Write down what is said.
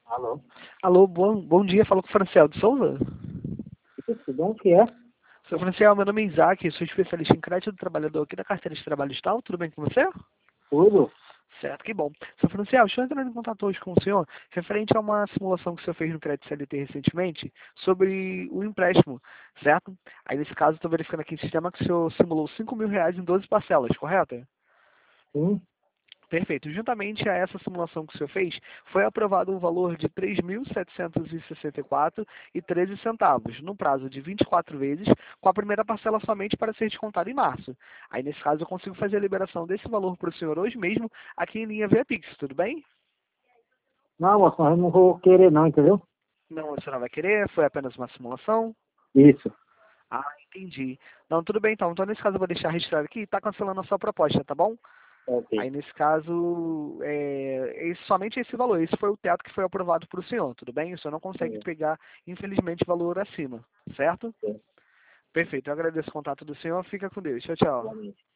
Alô? Alô, bom dia, falo com o Franciel de Souza. Isso, bom que é? Seu Franciel, meu nome é Isaac, sou especialista em crédito do trabalhador aqui da carteira de trabalho e tal, tudo bem com você? Tudo? Certo, que bom. Seu Franciel, estou entrando em contato hoje com o senhor referente a uma simulação que o senhor fez no Crédito CLT recentemente sobre o empréstimo, certo? Aí nesse caso, estou verificando aqui no sistema que o senhor simulou R$ 5.000 em 12 parcelas, correto? Sim. Perfeito. Juntamente a essa simulação que o senhor fez, foi aprovado um valor de R$ 3.764,13, no prazo de 24 vezes, com a primeira parcela somente para ser descontada em março. Aí, nesse caso, eu consigo fazer a liberação desse valor para o senhor hoje mesmo, aqui em linha via Pix, tudo bem? Não, moço, mas eu não vou querer não, entendeu? Não, o senhor não vai querer? Foi apenas uma simulação? Isso. Ah, entendi. Não, tudo bem então. Então, nesse caso, eu vou deixar registrado aqui e está cancelando a sua proposta, tá bom? Ok. Aí, nesse caso, somente esse valor. Esse foi o teto que foi aprovado para o senhor, tudo bem? O senhor não consegue É, pegar, infelizmente, valor acima, certo? é, Perfeito. Eu agradeço o contato do senhor. Fica com Deus. Tchau, tchau. realmente.